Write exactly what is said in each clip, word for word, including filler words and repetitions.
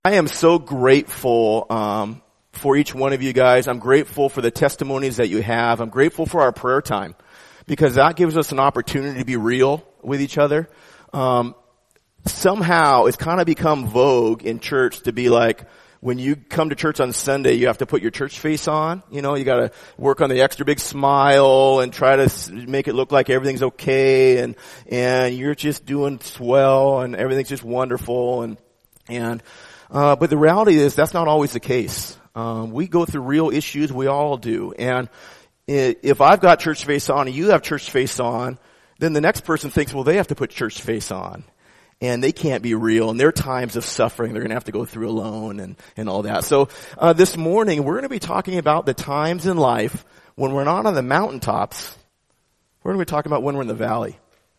I am so grateful um, for each one of you guys. I'm grateful for the testimonies that you have. I'm grateful for our prayer time because that gives us an opportunity to be real with each other. Um, somehow it's kind of become vogue in church to be like, when you come to church on Sunday, you have to put your church face on. You know, you got to work on the extra big smile and try to make it look like everything's okay, and and you're just doing swell and everything's just wonderful. And and uh, but the reality is that's not always the case. Um, we go through real issues. We all do. And if I've got church face on and you have church face on, then the next person thinks, well, they have to put church face on. And they can't be real, and their times of suffering they're going to have to go through alone and, and all that. So uh, this morning we're going to be talking about the times in life when we're not on the mountaintops. We're going to be talking about when we're in the valley.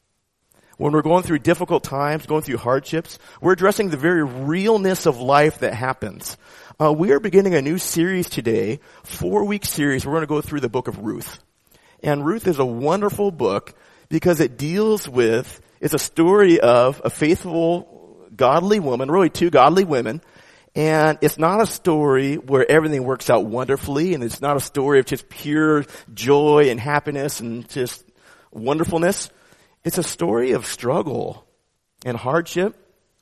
When we're going through difficult times, going through hardships, we're addressing the very realness of life that happens. Uh, we are beginning a new series today, four-week series. We're going to go through the book of Ruth. And Ruth is a wonderful book because it deals with It's a story of a faithful, godly woman, really two godly women. And it's not a story where everything works out wonderfully, and it's not a story of just pure joy and happiness and just wonderfulness. It's a story of struggle and hardship,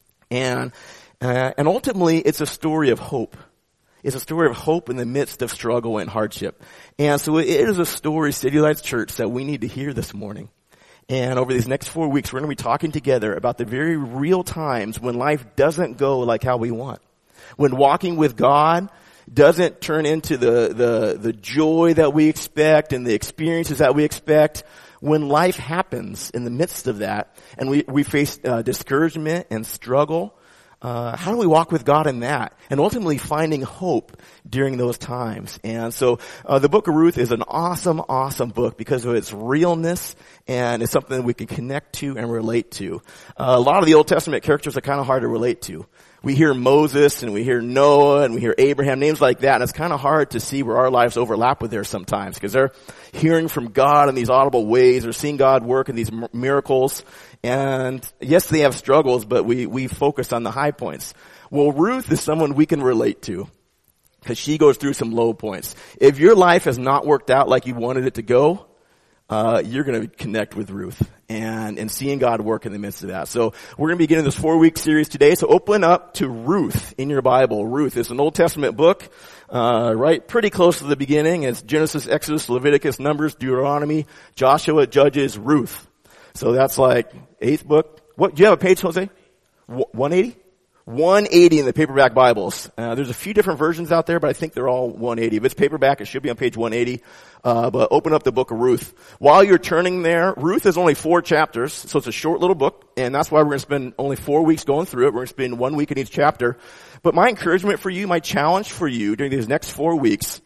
and uh, and ultimately it's a story of hope. It's a story of hope in the midst of struggle and hardship. And so it is a story, City Lights Church, that we need to hear this morning. And over these next four weeks, we're going to be talking together about the very real times when life doesn't go like how we want. When walking with God doesn't turn into the, the, the joy that we expect and the experiences that we expect. When life happens in the midst of that and we, we face uh, discouragement and struggle, Uh, how do we walk with God in that? And ultimately finding hope during those times. And so, uh, the book of Ruth is an awesome, awesome book because of its realness, and it's something that we can connect to and relate to. Uh, a lot of the Old Testament characters are kind of hard to relate to. We hear Moses and we hear Noah and we hear Abraham, names like that, and it's kind of hard to see where our lives overlap with theirs sometimes because they're hearing from God in these audible ways or seeing God work in these miracles. And yes, they have struggles, but we, we focus on the high points. Well, Ruth is someone we can relate to because she goes through some low points. If your life has not worked out like you wanted it to go, uh, you're going to connect with Ruth and, and seeing God work in the midst of that. So we're going to be beginning this four week series today. So open up to Ruth in your Bible. Ruth is an Old Testament book, uh, right pretty close to the beginning. It's Genesis, Exodus, Leviticus, Numbers, Deuteronomy, Joshua, Judges, Ruth. So that's like eighth book. What, do you have a page, Jose? one eighty? one eighty in the paperback Bibles. Uh, there's a few different versions out there, but I think they're all one eighty. If it's paperback, it should be on page one eighty. Uh, but open up the book of Ruth. While you're turning there, Ruth is only four chapters, so it's a short little book, and that's why we're going to spend only four weeks going through it. We're going to spend one week in each chapter. But my encouragement for you, my challenge for you during these next four weeks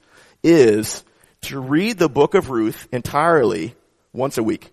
is to read the book of Ruth entirely once a week.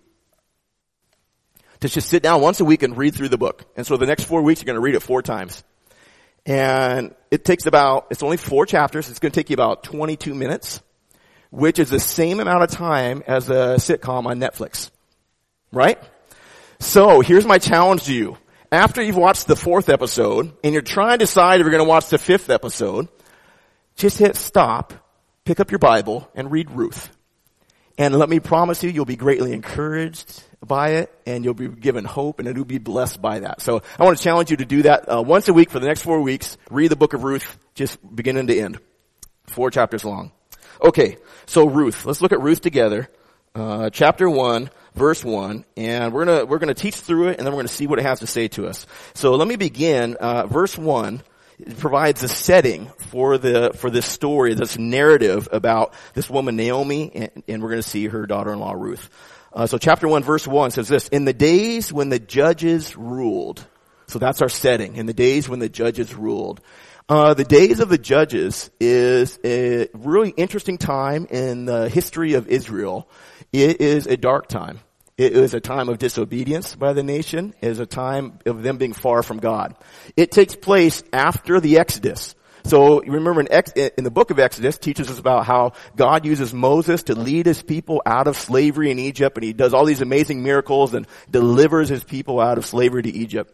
To just sit down once a week and read through the book. And so the next four weeks, you're going to read it four times. And it takes about, it's only four chapters. It's going to take you about twenty-two minutes, which is the same amount of time as a sitcom on Netflix. Right? So here's my challenge to you. After you've watched the fourth episode and you're trying to decide if you're going to watch the fifth episode, just hit stop, pick up your Bible, and read Ruth. And let me promise you, you'll be greatly encouraged by it, and you'll be given hope, and you'll be blessed by that. So I want to challenge you to do that uh, once a week for the next four weeks. Read the book of Ruth, just beginning to end. Four chapters long. Okay, so Ruth. Let's look at Ruth together. Uh, chapter one, verse one, and we're gonna we're gonna teach through it, and then we're gonna see what it has to say to us. So let me begin. Uh, verse one. It provides a setting for the for this story, this narrative about this woman Naomi, and, and we're going to see her daughter-in-law Ruth. Uh, so chapter one, verse one says this: in the days when the judges ruled. So that's our setting. In the days when the judges ruled. Uh, the days of the judges is a really interesting time in the history of Israel. It is a dark time. It is a time of disobedience by the nation. It is a time of them being far from God. It takes place after the Exodus. So you remember in, Ex- in the book of Exodus teaches us about how God uses Moses to lead his people out of slavery in Egypt, and he does all these amazing miracles and delivers his people out of slavery to Egypt.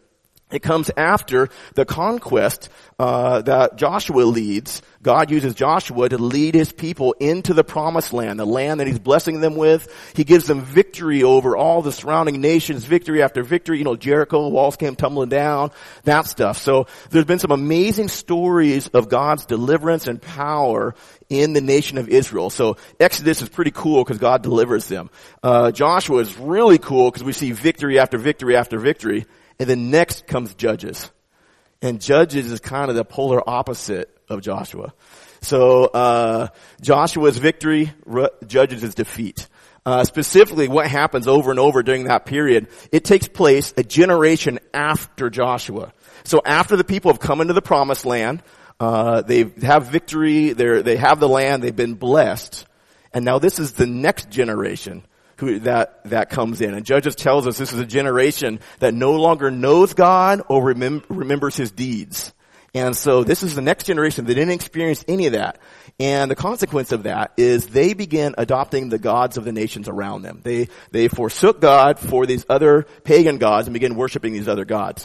It comes after the conquest uh that Joshua leads. God uses Joshua to lead his people into the promised land, the land that he's blessing them with. He gives them victory over all the surrounding nations, victory after victory. You know, Jericho, walls came tumbling down, that stuff. So there's been some amazing stories of God's deliverance and power in the nation of Israel. So Exodus is pretty cool because God delivers them. Uh Joshua is really cool because we see victory after victory after victory. And then next comes Judges. And Judges is kind of the polar opposite of Joshua. So, uh, Joshua's victory, Judges' is defeat. Uh, specifically what happens over and over during that period, it takes place a generation after Joshua. So after the people have come into the promised land, uh, they have victory, they're, they have the land, they've been blessed. And now this is the next generation who that that comes in. And Judges tells us this is a generation that no longer knows God or remem- remembers his deeds. And so this is the next generation that didn't experience any of that. And the consequence of that is they begin adopting the gods of the nations around them. They they forsook God for these other pagan gods and begin worshiping these other gods.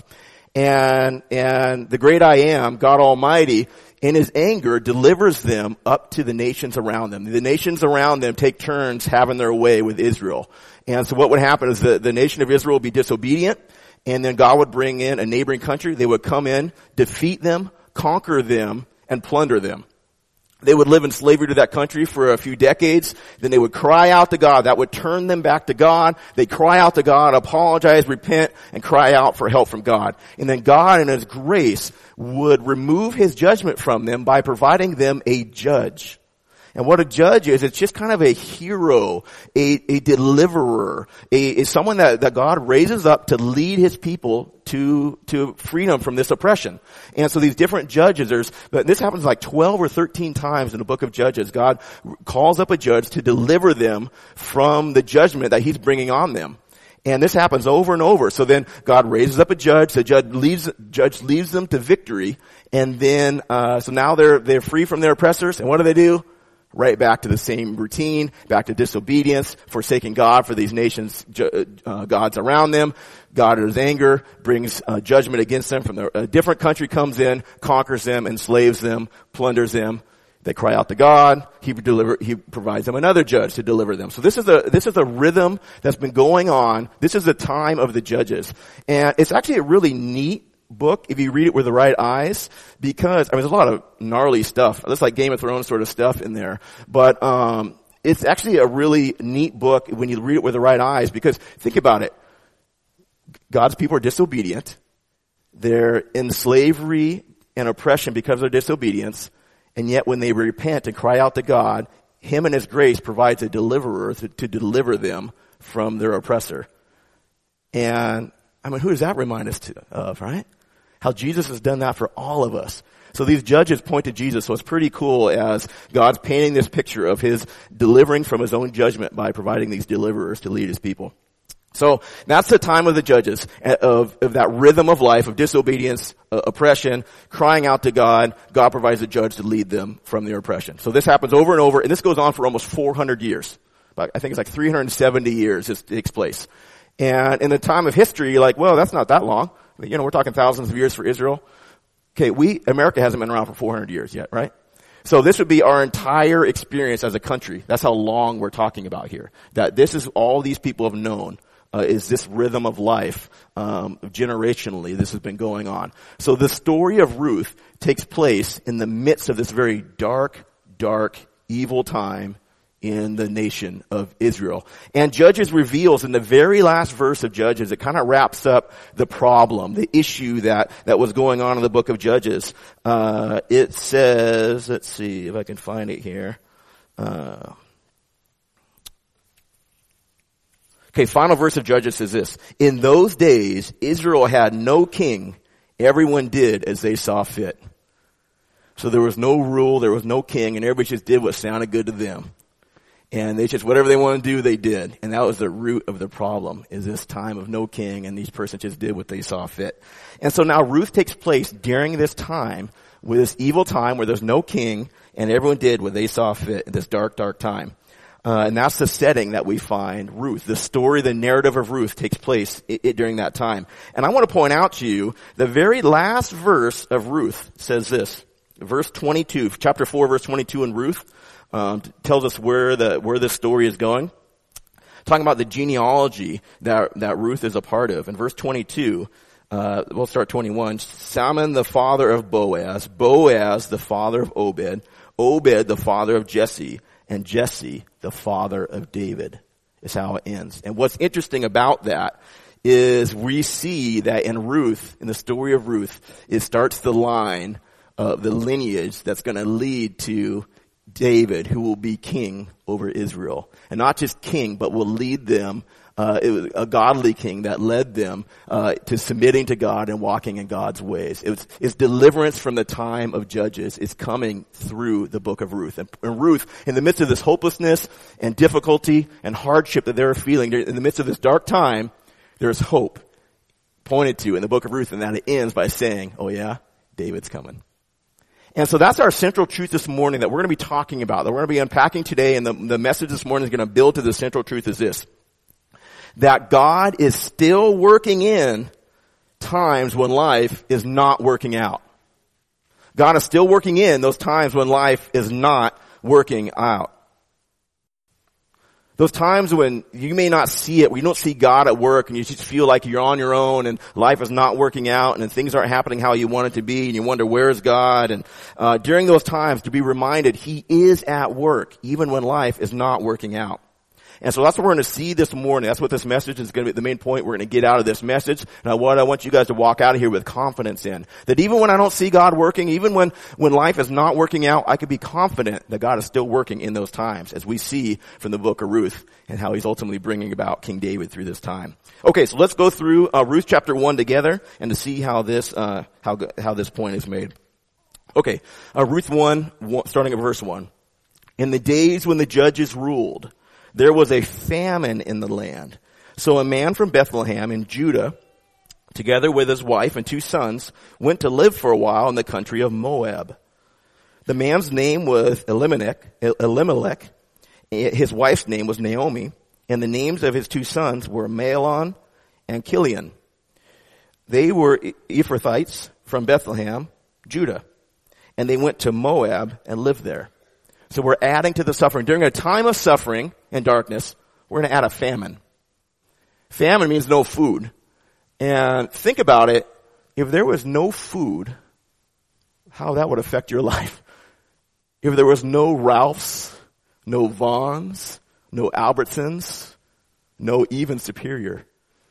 And and the great I am, God Almighty, in his anger, delivers them up to the nations around them. The nations around them take turns having their way with Israel. And so what would happen is the, the nation of Israel would be disobedient, and then God would bring in a neighboring country. They would come in, defeat them, conquer them, and plunder them. They would live in slavery to that country for a few decades. Then they would cry out to God. That would turn them back to God. They cry out to God, apologize, repent, and cry out for help from God. And then God, in his grace, would remove his judgment from them by providing them a judge. And what a judge is, it's just kind of a hero, a, a deliverer, a, a someone that, that God raises up to lead his people to, to freedom from this oppression. And so these different judges, there's, but this happens like twelve or thirteen times in the book of Judges. God calls up a judge to deliver them from the judgment that he's bringing on them. And this happens over and over. So then God raises up a judge. The judge leads, judge leads them to victory. And then, uh, so now they're, they're free from their oppressors. And what do they do? Right back to the same routine, back to disobedience, forsaking God for these nations, uh, gods around them. God in his anger brings uh, judgment against them. From the, a different country comes in, conquers them, enslaves them, plunders them. They cry out to God. He deliver, he provides them another judge to deliver them. So this is a, this is a rhythm that's been going on. This is the time of the judges. And it's actually a really neat book if you read it with the right eyes, because I mean there's a lot of gnarly stuff. There's like Game of Thrones sort of stuff in there. But um it's actually a really neat book when you read it with the right eyes, because think about it. God's people are disobedient. They're in slavery and oppression because of their disobedience. And yet when they repent and cry out to God, him and his grace provides a deliverer to, to deliver them from their oppressor. And I mean, who does that remind us to, of, right? How Jesus has done that for all of us. So these judges point to Jesus. So it's pretty cool as God's painting this picture of his delivering from his own judgment by providing these deliverers to lead his people. So that's the time of the judges, of, of that rhythm of life, of disobedience, uh, oppression, crying out to God. God provides a judge to lead them from their oppression. So this happens over and over, and this goes on for almost four hundred years. I think it's like three hundred seventy years this takes place. And in the time of history, you're like, well, that's not that long. You know, we're talking thousands of years for Israel. Okay, we, America hasn't been around for four hundred years yet, right? So this would be our entire experience as a country. That's how long we're talking about here. That this is all these people have known, uh, is this rhythm of life, um, generationally. This has been going on. So the story of Ruth takes place in the midst of this very dark, dark, evil time in the nation of Israel. And Judges reveals in the very last verse of Judges, it kind of wraps up the problem, the issue that, that was going on in the book of Judges. Uh, it says, let's see if I can find it here. Uh, okay, final verse of Judges says this. In those days, Israel had no king. Everyone did as they saw fit. So there was no rule, there was no king, and everybody just did what sounded good to them. And they just, whatever they wanted to do, they did. And that was the root of the problem, is this time of no king, and these persons just did what they saw fit. And so now Ruth takes place during this time, with this evil time where there's no king, and everyone did what they saw fit in this dark, dark time. Uh, and that's the setting that we find Ruth. The story, the narrative of Ruth takes place I- I during that time. And I want to point out to you, the very last verse of Ruth says this. Verse twenty-two, chapter four, verse twenty-two in Ruth, um, tells us where the, where this story is going. Talking about the genealogy that, that Ruth is a part of. In verse twenty-two, uh, we'll start twenty-one. Salmon, the father of Boaz. Boaz, the father of Obed. Obed, the father of Jesse. And Jesse, the father of David, is how it ends. And what's interesting about that is we see that in Ruth, in the story of Ruth, it starts the line of the lineage that's going to lead to David, who will be king over Israel. And not just king, but will lead them, uh, it was a godly king that led them, uh, to submitting to God and walking in God's ways. It was, it's deliverance from the time of Judges is coming through the book of Ruth. And, and Ruth, in the midst of this hopelessness and difficulty and hardship that they're feeling, in the midst of this dark time, there's hope pointed to in the book of Ruth, and that it ends by saying, oh yeah, David's coming. And so that's our central truth this morning that we're going to be talking about, that we're going to be unpacking today, and the, the message this morning is going to build to the central truth is this. That God is still working in times when life is not working out. God is still working in those times when life is not working out. Those times when you may not see it, when you don't see God at work and you just feel like you're on your own and life is not working out and things aren't happening how you want it to be and you wonder, where's God? And uh during those times to be reminded He is at work even when life is not working out. And so that's what we're going to see this morning. That's what this message is going to be, the main point we're going to get out of this message. And what I want you guys to walk out of here with confidence in. That even when I don't see God working, even when, when life is not working out, I could be confident that God is still working in those times, as we see from the book of Ruth and how He's ultimately bringing about King David through this time. Okay, so let's go through uh, Ruth chapter one together and to see how this, uh, how, how this point is made. Okay, uh, Ruth one, one, starting at verse one. In the days when the judges ruled, there was a famine in the land. So a man from Bethlehem in Judah, together with his wife and two sons, went to live for a while in the country of Moab. The man's name was Elimelech, Elimelech. His wife's name was Naomi, and the names of his two sons were Mahlon and Chilion. They were Ephrathites from Bethlehem, Judah, and they went to Moab and lived there. So we're adding to the suffering. During a time of suffering and darkness, we're going to add a famine. Famine means no food. And think about it. If there was no food, how that would affect your life. If there was no Ralphs, no Vons, no Albertsons, no even Superior.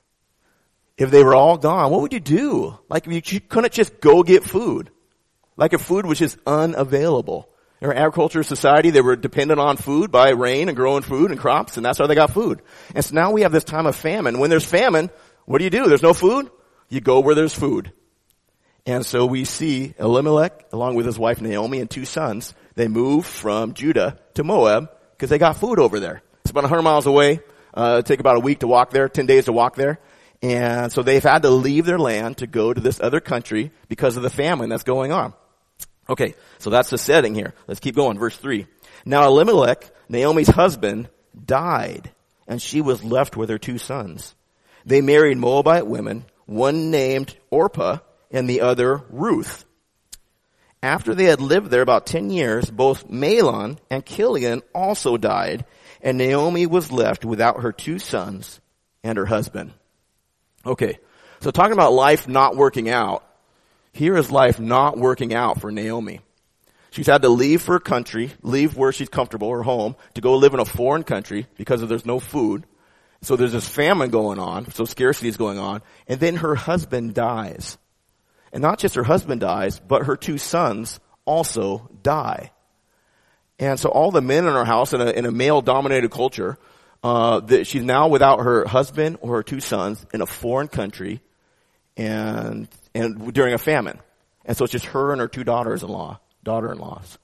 If they were all gone, what would you do? Like you couldn't just go get food. Like if food was just unavailable. In our agriculture society, they were dependent on food by rain and growing food and crops, and that's how they got food. And so now we have this time of famine. When there's famine, what do you do? There's no food? You go where there's food. And so we see Elimelech, along with his wife Naomi and two sons, they move from Judah to Moab because they got food over there. It's about one hundred miles away. Uh, it'll take about a week to walk there, ten days to walk there. And so they've had to leave their land to go to this other country because of the famine that's going on. Okay, so that's the setting here. Let's keep going. Verse three. Now Elimelech, Naomi's husband, died, and she was left with her two sons. They married Moabite women, one named Orpah and the other Ruth. After they had lived there about ten years, both Mahlon and Chilion also died, and Naomi was left without her two sons and her husband. Okay, so talking about life not working out, here is life not working out for Naomi. She's had to leave her country, leave where she's comfortable, her home, to go live in a foreign country because of there's no food. So there's this famine going on, so scarcity is going on, and then her husband dies. And not just her husband dies, but her two sons also die. And so all the men in her house, in a, in a male-dominated culture, uh, that she's now without her husband or her two sons in a foreign country, and and during a famine. And so it's just her and her two daughters-in-law, daughter-in-laws.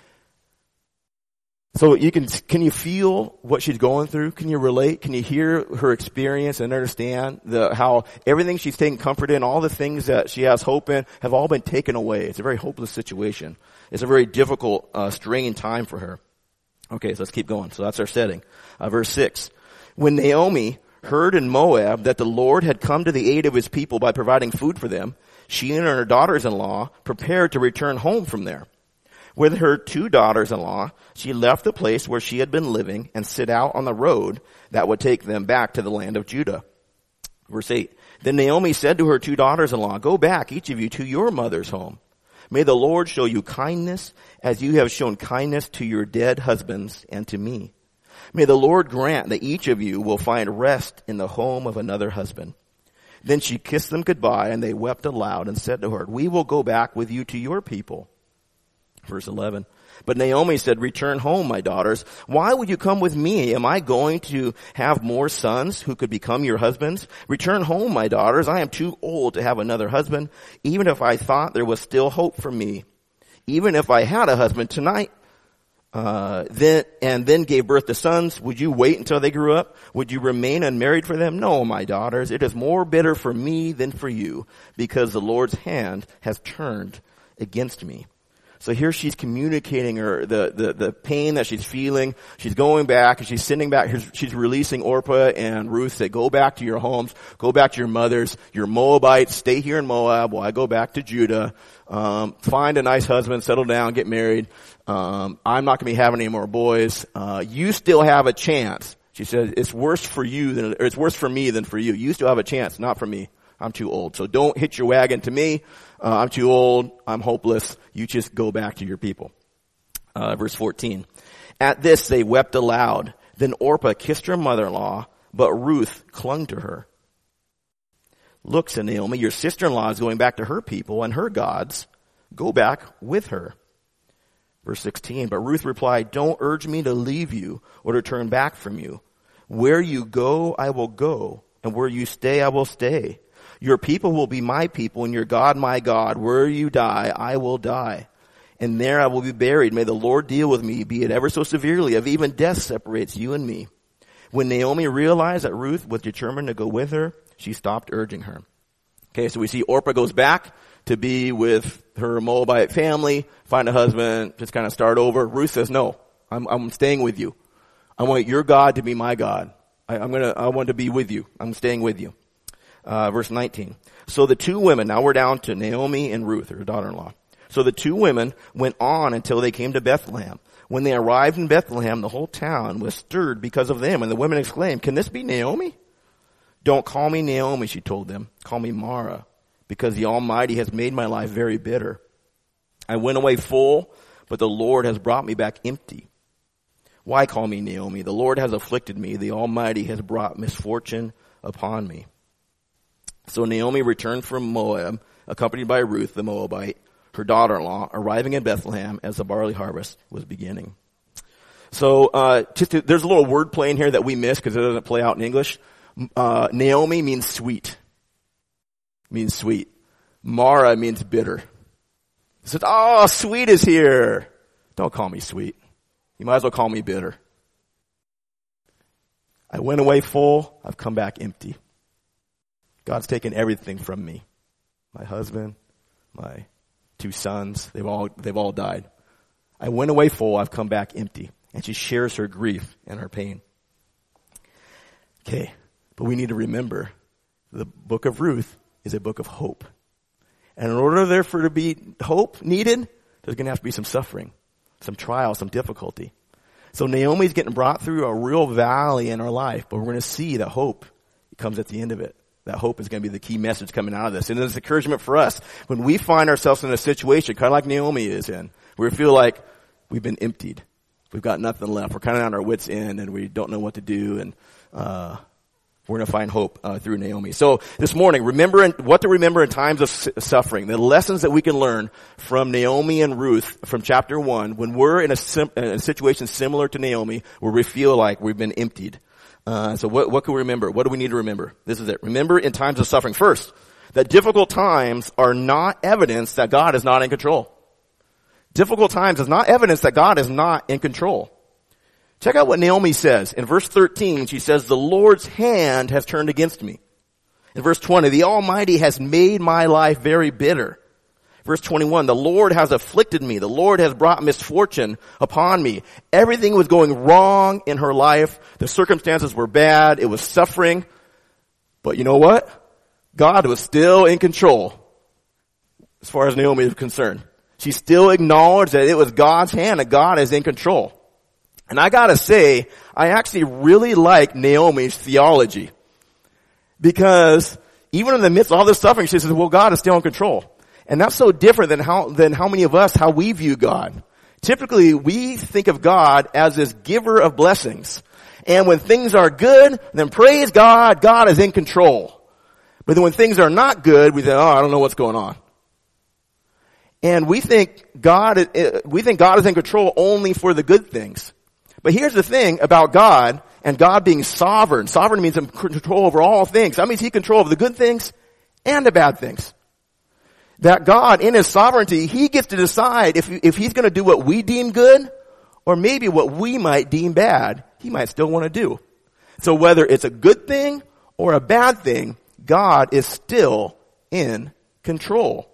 So you can, can you feel what she's going through? Can you relate? Can you hear her experience and understand the, how everything she's taking comfort in, all the things that she has hope in, have all been taken away? It's a very hopeless situation. It's a very difficult, uh, straining time for her. Okay, so let's keep going. So that's our setting. Uh, verse six. When Naomi heard in Moab that the Lord had come to the aid of his people by providing food for them, she and her daughters-in-law prepared to return home from there. With her two daughters-in-law, she left the place where she had been living and set out on the road that would take them back to the land of Judah. Verse eight. Then Naomi said to her two daughters-in-law, go back, each of you, to your mother's home. May the Lord show you kindness as you have shown kindness to your dead husbands and to me. May the Lord grant that each of you will find rest in the home of another husband. Then she kissed them goodbye, and they wept aloud and said to her, we will go back with you to your people. Verse eleven. But Naomi said, return home, my daughters. Why would you come with me? Am I going to have more sons who could become your husbands? Return home, my daughters. I am too old to have another husband, even if I thought there was still hope for me. Even if I had a husband tonight, uh, then, and then gave birth to sons, would you wait until they grew up? Would you remain unmarried for them? No, my daughters. It is more bitter for me than for you, because the Lord's hand has turned against me. So here she's communicating her, the, the, the pain that she's feeling. She's going back and she's sending back, she's releasing Orpah and Ruth, say, go back to your homes, go back to your mothers, you're Moabites, stay here in Moab while I go back to Judah. Um, find a nice husband, settle down, get married. Um, I'm not going to be having any more boys. Uh, you still have a chance. She said, it's worse for you than, or it's worse for me than for you. You still have a chance, not for me. I'm too old. So don't hitch your wagon to me. Uh, I'm too old. I'm hopeless. You just go back to your people. Uh, verse fourteen. At this they wept aloud. Then Orpah kissed her mother-in-law, but Ruth clung to her. Look, said Naomi, your sister-in-law is going back to her people and her gods. Go back with her. Verse sixteen. But Ruth replied, don't urge me to leave you or to turn back from you. Where you go, I will go, and where you stay, I will stay. Your people will be my people, and your God my God. Where you die, I will die. And there I will be buried. May the Lord deal with me, be it ever so severely, if even death separates you and me. When Naomi realized that Ruth was determined to go with her, she stopped urging her. Okay, so we see Orpah goes back to be with her Moabite family, find a husband, just kind of start over. Ruth says, no, I'm, I'm staying with you. I want your God to be my God. I, I'm gonna, I want to be with you. I'm staying with you. Uh, verse nineteen. So the two women, now we're down to Naomi and Ruth, her daughter-in-law. So the two women went on until they came to Bethlehem. When they arrived in Bethlehem, the whole town was stirred because of them. And the women exclaimed, can this be Naomi? Don't call me Naomi, she told them. Call me Mara, because the Almighty has made my life very bitter. I went away full, but the Lord has brought me back empty. Why call me Naomi? The Lord has afflicted me. The Almighty has brought misfortune upon me. So Naomi returned from Moab, accompanied by Ruth the Moabite, her daughter-in-law, arriving in Bethlehem as the barley harvest was beginning. So uh just to, there's a little word play in here that we miss because it doesn't play out in English. Uh Naomi means sweet. Means sweet. Mara means bitter. It says, oh, sweet is here. Don't call me sweet. You might as well call me bitter. I went away full. I've come back empty. God's taken everything from me. My husband, my two sons, they've all, they've all died. I went away full, I've come back empty. And she shares her grief and her pain. Okay, but we need to remember the book of Ruth is a book of hope. And in order there for to be hope needed, there's going to have to be some suffering, some trial, some difficulty. So Naomi's getting brought through a real valley in her life, but we're going to see that hope comes at the end of it. That hope is going to be the key message coming out of this. And it's encouragement for us. When we find ourselves in a situation, kind of like Naomi is in, where we feel like we've been emptied. We've got nothing left. We're kind of on our wits' end and we don't know what to do. And, uh, we're going to find hope, uh, through Naomi. So this morning, remember in, what to remember in times of s- suffering. The lessons that we can learn from Naomi and Ruth from chapter one, when we're in a, sim- in a situation similar to Naomi, where we feel like we've been emptied. Uh, so what, what can we remember? What do we need to remember? This is it. Remember in times of suffering, first, that difficult times are not evidence that God is not in control. Difficult times is not evidence that God is not in control. Check out what Naomi says. In verse thirteen, she says, the Lord's hand has turned against me. In verse twenty, the Almighty has made my life very bitter. Verse twenty-one, the Lord has afflicted me. The Lord has brought misfortune upon me. Everything was going wrong in her life. The circumstances were bad. It was suffering. But you know what? God was still in control as far as Naomi is concerned. She still acknowledged that it was God's hand and God is in control. And I gotta say, I actually really like Naomi's theology. Because even in the midst of all this suffering, she says, well, God is still in control. And that's so different than how, than how many of us, how we view God. Typically, we think of God as this giver of blessings. And when things are good, then praise God, God is in control. But then when things are not good, we say, oh, I don't know what's going on. And we think God, we think God is in control only for the good things. But here's the thing about God and God being sovereign. Sovereign means in control over all things. That means He controls the good things and the bad things. That God, in His sovereignty, He gets to decide if, if He's going to do what we deem good or maybe what we might deem bad, He might still want to do. So whether it's a good thing or a bad thing, God is still in control.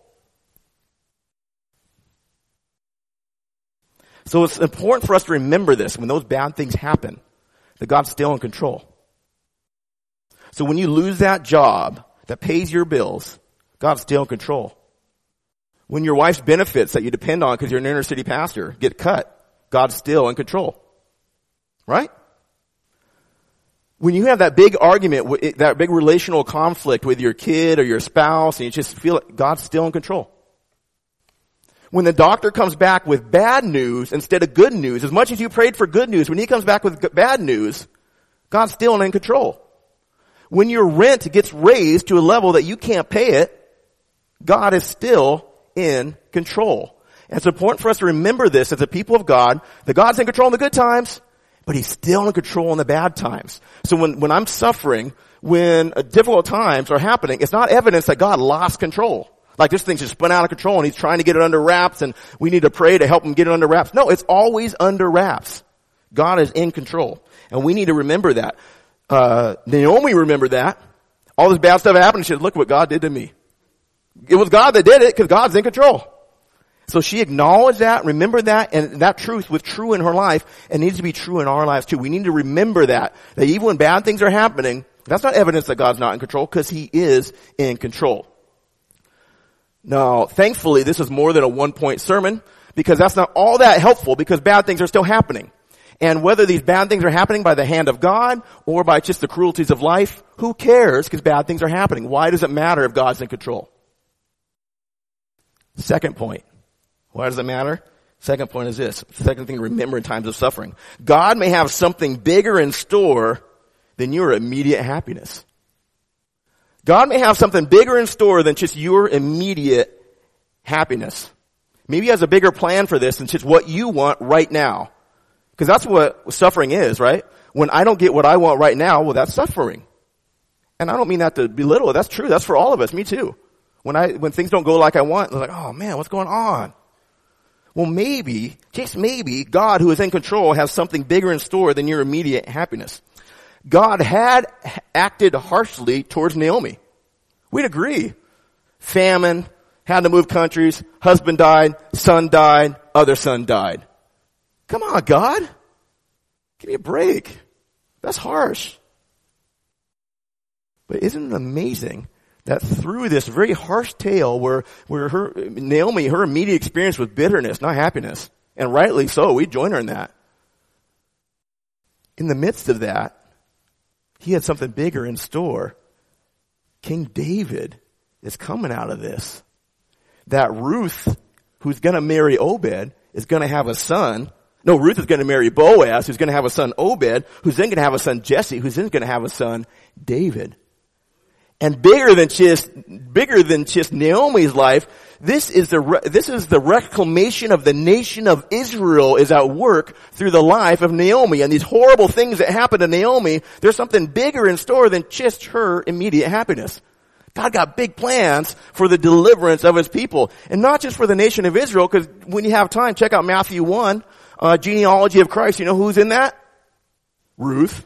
So it's important for us to remember this when those bad things happen, that God's still in control. So when you lose that job that pays your bills, God's still in control. When your wife's benefits that you depend on because you're an inner city pastor get cut, God's still in control. Right? When you have that big argument, that big relational conflict with your kid or your spouse, and you just feel like God's still in control. When the doctor comes back with bad news instead of good news, as much as you prayed for good news, when he comes back with bad news, God's still in control. When your rent gets raised to a level that you can't pay it, God is still in control. And it's important for us to remember this as a people of God, that God's in control in the good times, but He's still in control in the bad times. So when, when I'm suffering, when difficult times are happening, it's not evidence that God lost control. Like this thing's just spun out of control and He's trying to get it under wraps and we need to pray to help Him get it under wraps. No, it's always under wraps. God is in control. And we need to remember that. Uh, Naomi remembered that. All this bad stuff happened and she said, look what God did to me. It was God that did it because God's in control. So she acknowledged that, remembered that, and that truth was true in her life and needs to be true in our lives too. We need to remember that, that even when bad things are happening, that's not evidence that God's not in control because He is in control. Now, thankfully, this is more than a one-point sermon because that's not all that helpful because bad things are still happening. And whether these bad things are happening by the hand of God or by just the cruelties of life, who cares because bad things are happening? Why does it matter if God's in control? Second point. Why does it matter? Second point is this. Second thing to remember in times of suffering. God may have something bigger in store than your immediate happiness. God may have something bigger in store than just your immediate happiness. Maybe He has a bigger plan for this than just what you want right now. Because that's what suffering is, right? When I don't get what I want right now, well, that's suffering. And I don't mean that to belittle it. That's true. That's for all of us. Me too. When I, when things don't go like I want, I'm like, oh man, what's going on? Well, maybe, just maybe, God who is in control has something bigger in store than your immediate happiness. God had acted harshly towards Naomi. We'd agree. Famine, had to move countries, husband died, son died, other son died. Come on, God. Give me a break. That's harsh. But isn't it amazing that through this very harsh tale where, where her, Naomi, her immediate experience was bitterness, not happiness. And rightly so, we join her in that. In the midst of that, He had something bigger in store. King David is coming out of this. That Ruth, who's gonna marry Obed, is gonna have a son. No, Ruth is gonna marry Boaz, who's gonna have a son Obed, who's then gonna have a son Jesse, who's then gonna have a son David. And bigger than just, bigger than just Naomi's life, this is the, this is the reclamation of the nation of Israel is at work through the life of Naomi. And these horrible things that happened to Naomi, there's something bigger in store than just her immediate happiness. God got big plans for the deliverance of His people. And not just for the nation of Israel, because when you have time, check out Matthew one, uh, genealogy of Christ. You know who's in that? Ruth,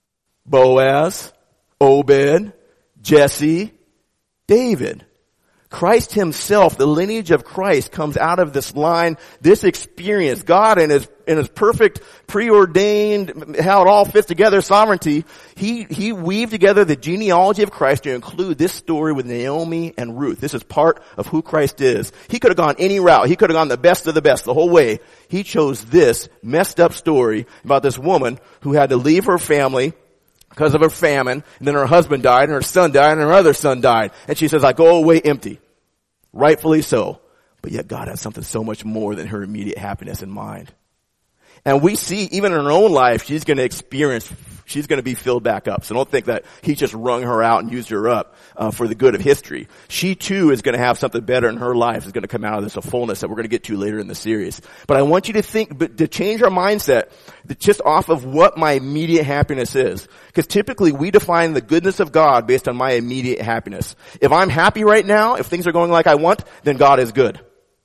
Boaz, Obed, Jesse, David. Christ himself, the lineage of Christ, comes out of this line, this experience. God in his, in his perfect, preordained, how it all fits together sovereignty, he, he weaved together the genealogy of Christ to include this story with Naomi and Ruth. This is part of who Christ is. He could have gone any route. He could have gone the best of the best the whole way. He chose this messed up story about this woman who had to leave her family because of a famine, and then her husband died, and her son died, and her other son died. And she says, I go away empty. Rightfully so. But yet God has something so much more than her immediate happiness in mind. And we see, even in her own life, she's going to experience, she's going to be filled back up. So don't think that he just wrung her out and used her up uh, for the good of history. She too is going to have something better in her life. Is going to come out of this, a fullness that we're going to get to later in the series. But I want you to think, but to change our mindset just off of what my immediate happiness is. Because typically we define the goodness of God based on my immediate happiness. If I'm happy right now, if things are going like I want, then God is good.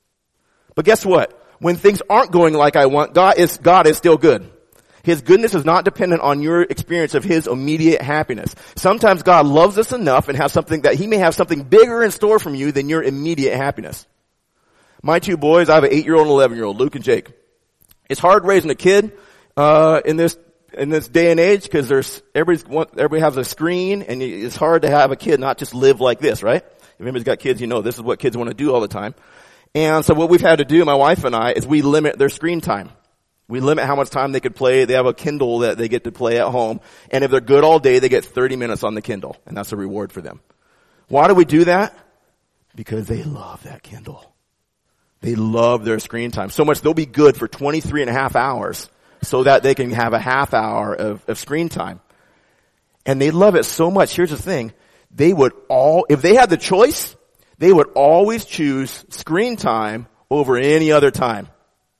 But guess what? When things aren't going like I want, God is, God is still good. His goodness is not dependent on your experience of his immediate happiness. Sometimes God loves us enough and has something that he may have something bigger in store from you than your immediate happiness. My two boys, I have an eight-year-old and eleven-year-old, Luke and Jake. It's hard raising a kid, uh, in this, in this day and age because there's, everybody's, everybody has a screen and it's hard to have a kid not just live like this, right? If anybody's got kids, you know this is what kids want to do all the time. And so what we've had to do, my wife and I, is we limit their screen time. We limit how much time they could play. They have a Kindle that they get to play at home. And if they're good all day, they get thirty minutes on the Kindle. And that's a reward for them. Why do we do that? Because they love that Kindle. They love their screen time. So much they'll be good for twenty-three and a half hours so that they can have a half hour of, of screen time. And they love it so much. Here's the thing. They would all, if they had the choice, they would always choose screen time over any other time.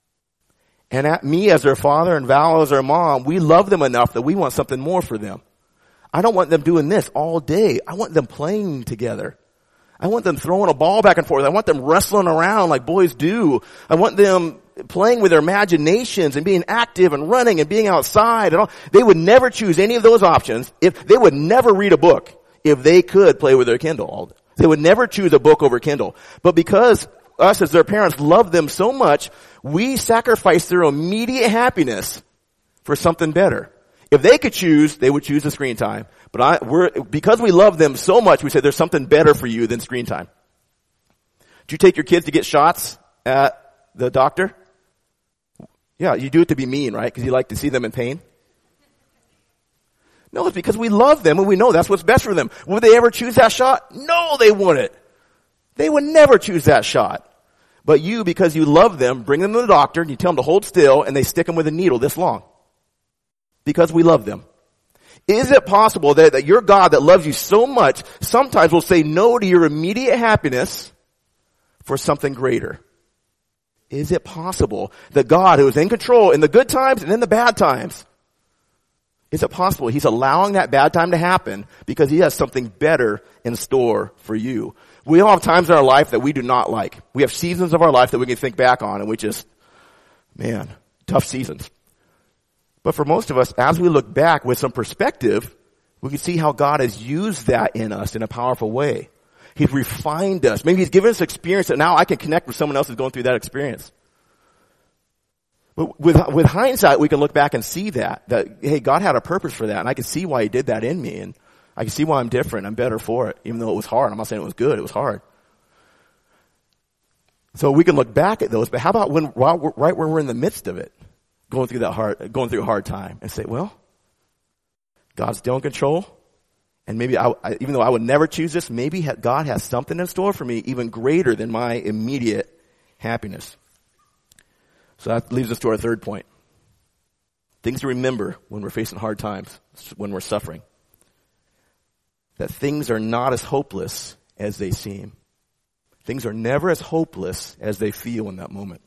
And at me as their father and Val as their mom, we love them enough that we want something more for them. I don't want them doing this all day. I want them playing together. I want them throwing a ball back and forth. I want them wrestling around like boys do. I want them playing with their imaginations and being active and running and being outside and all. They would never choose any of those options. If they would never read a book if they could play with their Kindle all day. They would never choose a book over Kindle. But because us as their parents love them so much, we sacrifice their immediate happiness for something better. If they could choose, they would choose the screen time. But I, we're, because we love them so much, we say there's something better for you than screen time. Do you take your kids to get shots at the doctor? Yeah, you do it to be mean, right? Because you like to see them in pain. No, it's because we love them and we know that's what's best for them. Would they ever choose that shot? No, they wouldn't. They would never choose that shot. But you, because you love them, bring them to the doctor and you tell them to hold still and they stick them with a needle this long. Because we love them. Is it possible that, that your God that loves you so much sometimes will say no to your immediate happiness for something greater? Is it possible that God, who is in control in the good times and in the bad times, is it possible he's allowing that bad time to happen because he has something better in store for you? We all have times in our life that we do not like. We have seasons of our life that we can think back on and we just, man, tough seasons. But for most of us, as we look back with some perspective, we can see how God has used that in us in a powerful way. He's refined us. Maybe he's given us experience that now I can connect with someone else who's going through that experience. But with, with hindsight, we can look back and see that, that, hey, God had a purpose for that, and I can see why he did that in me, and I can see why I'm different. I'm better for it, even though it was hard. I'm not saying it was good. It was hard. So we can look back at those, but how about when, right when we're in the midst of it, going through that hard, going through a hard time, and say, well, God's still in control, and maybe I, I, even though I would never choose this, maybe God has something in store for me even greater than my immediate happiness. So that leaves us to our third point. Things to remember when we're facing hard times, when we're suffering. That things are not as hopeless as they seem. Things are never as hopeless as they feel in that moment.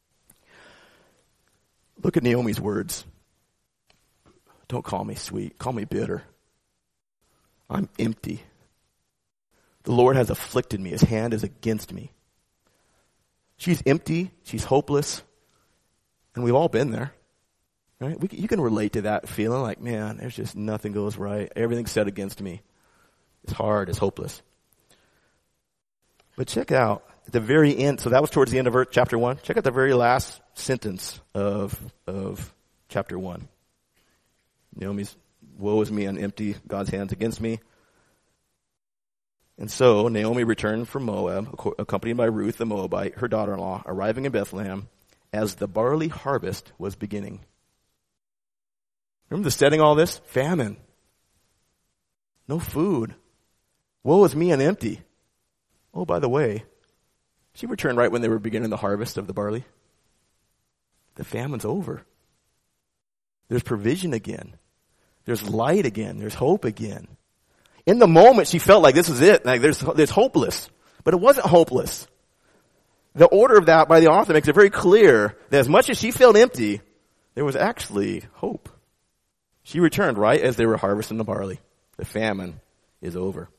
Look at Naomi's words. Don't call me sweet. Call me bitter. I'm empty. The Lord has afflicted me. His hand is against me. She's empty. She's hopeless. And we've all been there, right? We, you can relate to that feeling like, man, there's just nothing goes right. Everything's set against me. It's hard. It's hopeless. But check out at the very end. So that was towards the end of chapter one. Check out the very last sentence of, of chapter one. Naomi's, woe is me, I'm empty, God's hand's against me. And so Naomi returned from Moab, accompanied by Ruth the Moabite, her daughter-in-law, arriving in Bethlehem as the barley harvest was beginning. Remember the setting all this? Famine. No food. Woe is me, I'm empty. Oh, by the way, she returned right when they were beginning the harvest of the barley. The famine's over. There's provision again. There's light again. There's hope again. In the moment, she felt like this is it. Like there's, there's hopeless. But it wasn't hopeless. The order of that by the author makes it very clear that as much as she felt empty, there was actually hope. She returned right as they were harvesting the barley. The famine is over.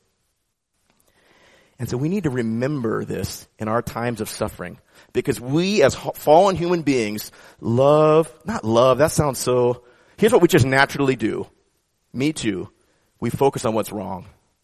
And so we need to remember this in our times of suffering. Because we as fallen human beings love, not love, that sounds so, here's what we just naturally do. Me too. We focus on what's wrong.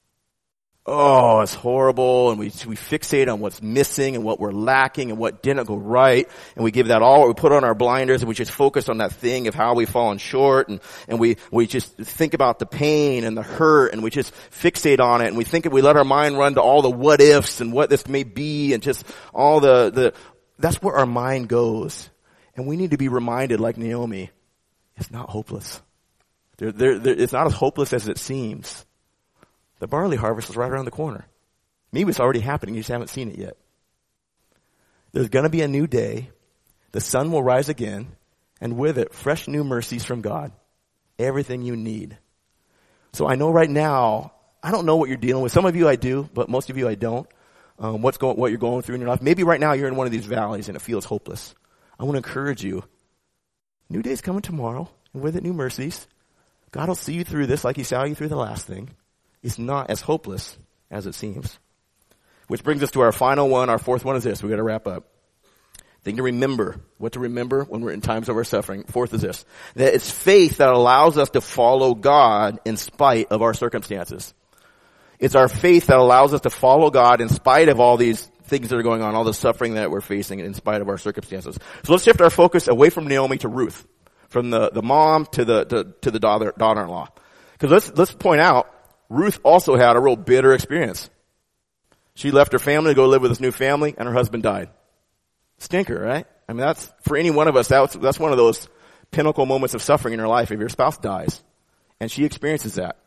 Oh, it's horrible, and we we fixate on what's missing and what we're lacking and what didn't go right, and we give that all, we put on our blinders, and we just focus on that thing of how we've fallen short, and, and we, we just think about the pain and the hurt, and we just fixate on it, and we think, we let our mind run to all the what ifs and what this may be, and just all the, the, that's where our mind goes. And we need to be reminded, like Naomi, it's not hopeless. They're, they're, they're, it's not as hopeless as it seems. The barley harvest is right around the corner. Maybe it's already happening. You just haven't seen it yet. There's going to be a new day. The sun will rise again, and with it, fresh new mercies from God. Everything you need. So I know right now, I don't know what you're dealing with. Some of you I do, but most of you I don't. Um, what's going, what you're going through in your life. Maybe right now you're in one of these valleys and it feels hopeless. I want to encourage you. New day's coming tomorrow, and with it, new mercies. God will see you through this like he saw you through the last thing. It's not as hopeless as it seems. Which brings us to our final one. Our fourth one is this. We've got to wrap up. Thing to remember. What to remember when we're in times of our suffering. Fourth is this. That it's faith that allows us to follow God in spite of our circumstances. It's our faith that allows us to follow God in spite of all these things that are going on, all the suffering that we're facing in spite of our circumstances. So let's shift our focus away from Naomi to Ruth. From the, the mom to the, to, to the daughter, daughter-in-law. Because let's, let's point out, Ruth also had a real bitter experience. She left her family to go live with this new family, and her husband died. Stinker, right? I mean, that's, for any one of us, that's, that's one of those pinnacle moments of suffering in her life if your spouse dies. And she experiences that.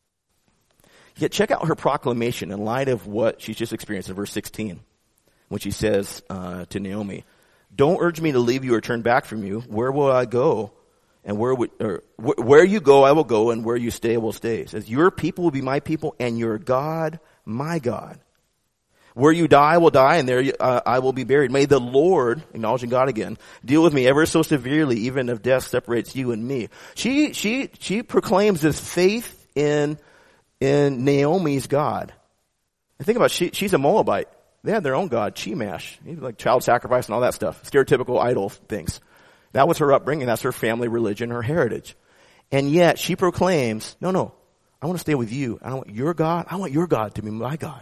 Yet check out her proclamation in light of what she's just experienced in verse sixteen. When she says uh, to Naomi, don't urge me to leave you or turn back from you. Where will I go? And where would, or wh- where you go, I will go, and where you stay, I will stay. It says, your people will be my people, and your God, my God. Where you die, I will die, and there you, uh, I will be buried. May the Lord, acknowledging God again, deal with me ever so severely, even if death separates you and me. She, she, she proclaims this faith in, in Naomi's God. And think about it, she, she's a Moabite. They had their own god, Chemosh, like child sacrifice and all that stuff, stereotypical idol things. That was her upbringing. That's her family religion, her heritage. And yet she proclaims, no, no, I want to stay with you. I don't want your God. I want your God to be my God.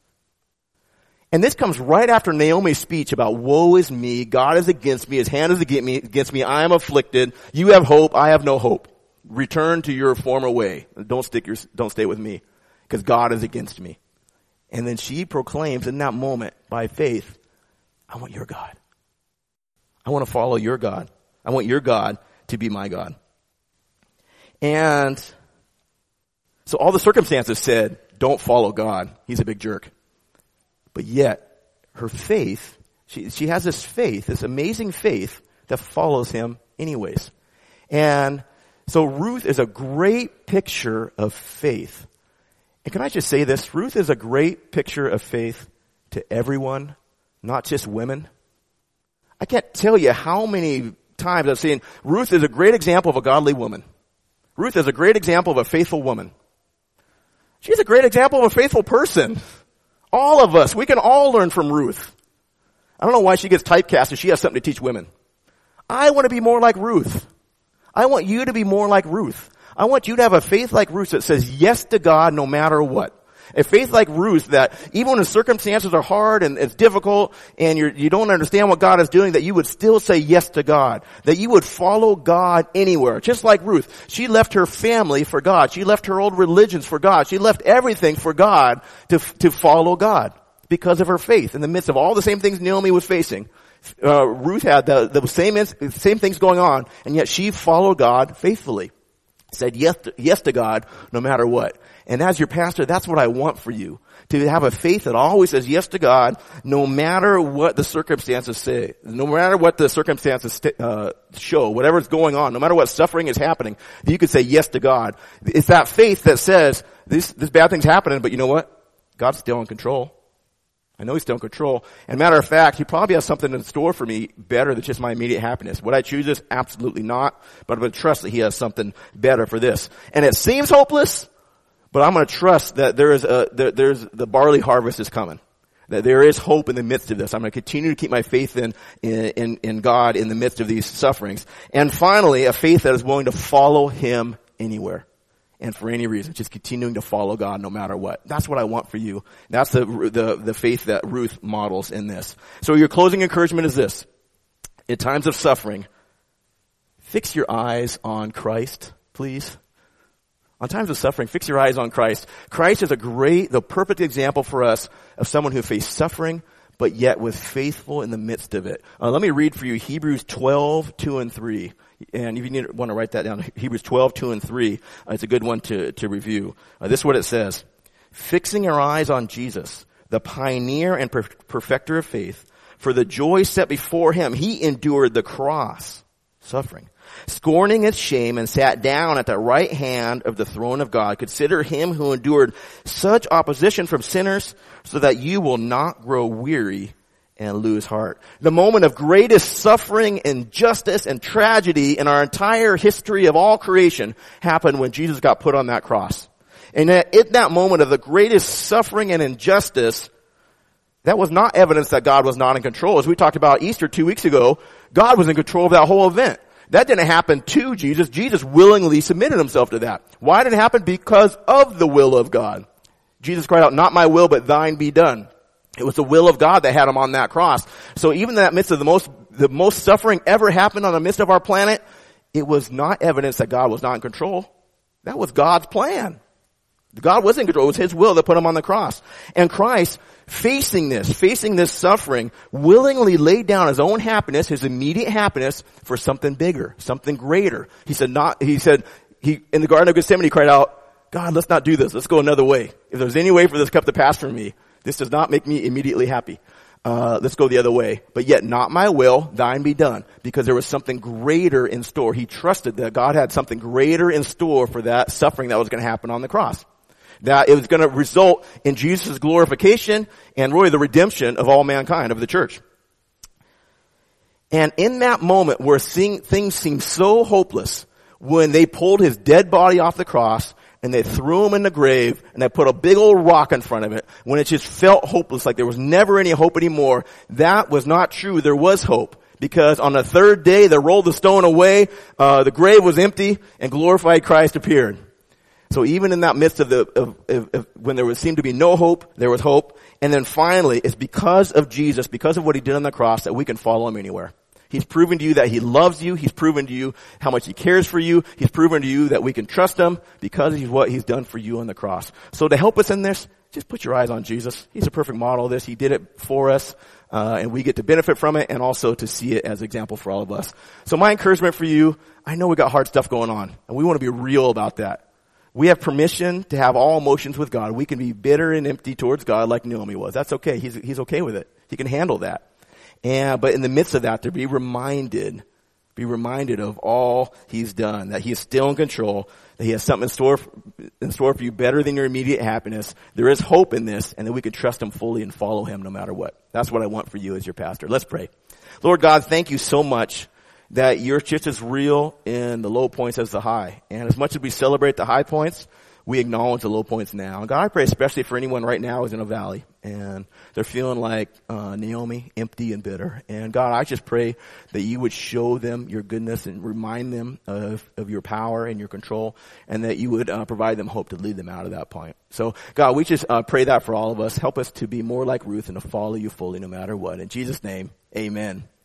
And this comes right after Naomi's speech about woe is me. God is against me. His hand is against me. Against me. I am afflicted. You have hope. I have no hope. Return to your former way. Don't stick your, don't stay with me because God is against me. And then she proclaims in that moment by faith, I want your God. I want to follow your God. I want your God to be my God. And so all the circumstances said, don't follow God. He's a big jerk. But yet, her faith, she, she has this faith, this amazing faith that follows him anyways. And so Ruth is a great picture of faith. And can I just say this? Ruth is a great picture of faith to everyone, not just women. I can't tell you how many times I've seen Ruth is a great example of a godly woman. Ruth is a great example of a faithful woman. She's a great example of a faithful person. All of us, we can all learn from Ruth. I don't know why she gets typecast if she has something to teach women. I want to be more like Ruth. I want you to be more like Ruth. I want you to have a faith like Ruth that says yes to God no matter what. A faith like Ruth that even when the circumstances are hard and it's difficult and you're, you don't understand what God is doing, that you would still say yes to God. That you would follow God anywhere. Just like Ruth. She left her family for God. She left her old religions for God. She left everything for God to, to follow God because of her faith in the midst of all the same things Naomi was facing. Uh, Ruth had the, the same, same things going on, and yet she followed God faithfully. Said yes to, yes to God no matter what. And as your pastor, that's what I want for you. To have a faith that always says yes to God no matter what the circumstances say. No matter what the circumstances uh, show, whatever's going on, no matter what suffering is happening, you could say yes to God. It's that faith that says, this, this bad thing's happening, but you know what? God's still in control. I know he's still in control. And matter of fact, he probably has something in store for me better than just my immediate happiness. Would I choose this? Absolutely not. But I'm going to trust that he has something better for this. And it seems hopeless, but I'm going to trust that there is a, there, there's, the barley harvest is coming. That there is hope in the midst of this. I'm going to continue to keep my faith in, in, in God in the midst of these sufferings. And finally, a faith that is willing to follow him anywhere. And for any reason, just continuing to follow God no matter what. That's what I want for you. That's the, the, the faith that Ruth models in this. So your closing encouragement is this. In times of suffering, fix your eyes on Christ, please. On times of suffering, fix your eyes on Christ. Christ is a great, the perfect example for us of someone who faced suffering, but yet was faithful in the midst of it. Uh, let me read for you Hebrews twelve, two and three. And if you need, want to write that down, Hebrews twelve, two and three, uh, it's a good one to, to review. Uh, this is what it says. Fixing our eyes on Jesus, the pioneer and per- perfecter of faith, for the joy set before him, he endured the cross, suffering, scorning its shame, and sat down at the right hand of the throne of God. Consider him who endured such opposition from sinners, so that you will not grow weary and lose heart. The moment of greatest suffering, injustice, and tragedy in our entire history of all creation happened when Jesus got put on that cross. And in that moment of the greatest suffering and injustice, that was not evidence that God was not in control. As we talked about Easter two weeks ago, God was in control of that whole event. That didn't happen to Jesus. Jesus willingly submitted himself to that. Why did it happen? Because of the will of God. Jesus cried out, not my will, but thine be done. It was the will of God that had him on that cross. So even in that midst of the most, the most suffering ever happened on the midst of our planet, it was not evidence that God was not in control. That was God's plan. God was in control. It was his will that put him on the cross. And Christ, facing this, facing this suffering, willingly laid down his own happiness, his immediate happiness, for something bigger, something greater. He said not, he said, he, in the Garden of Gethsemane, he cried out, God, let's not do this. Let's go another way. If there's any way for this cup to pass from me, this does not make me immediately happy. Uh, let's go the other way. But yet not my will, thine be done. Because there was something greater in store. He trusted that God had something greater in store for that suffering that was going to happen on the cross. That it was going to result in Jesus' glorification and really the redemption of all mankind, of the church. And in that moment where seeing, things seemed so hopeless, when they pulled his dead body off the cross, and they threw him in the grave, and they put a big old rock in front of it, when it just felt hopeless, like there was never any hope anymore, that was not true. There was hope. Because on the third day, they rolled the stone away, uh, the grave was empty, and glorified Christ appeared. So even in that midst of the, of, of, of when there was, seemed to be no hope, there was hope. And then finally, it's because of Jesus, because of what he did on the cross, that we can follow him anywhere. He's proven to you that he loves you. He's proven to you how much he cares for you. He's proven to you that we can trust him because of what he's done for you on the cross. So to help us in this, just put your eyes on Jesus. He's a perfect model of this. He did it for us, uh, and we get to benefit from it and also to see it as an example for all of us. So my encouragement for you, I know we got hard stuff going on, and we want to be real about that. We have permission to have all emotions with God. We can be bitter and empty towards God like Naomi was. That's okay. He's, he's okay with it. He can handle that. And, but in the midst of that, to be reminded, be reminded of all he's done, that he is still in control, that he has something in store, in store for you better than your immediate happiness. There is hope in this, and that we can trust him fully and follow him no matter what. That's what I want for you as your pastor. Let's pray. Lord God, thank you so much that you're just as real in the low points as the high. And as much as we celebrate the high points, we acknowledge the low points now. And God, I pray especially for anyone right now who's in a valley and they're feeling like uh, Naomi, empty and bitter. And God, I just pray that you would show them your goodness and remind them of, of your power and your control, and that you would uh, provide them hope to lead them out of that point. So God, we just uh, pray that for all of us. Help us to be more like Ruth and to follow you fully no matter what. In Jesus' name, amen.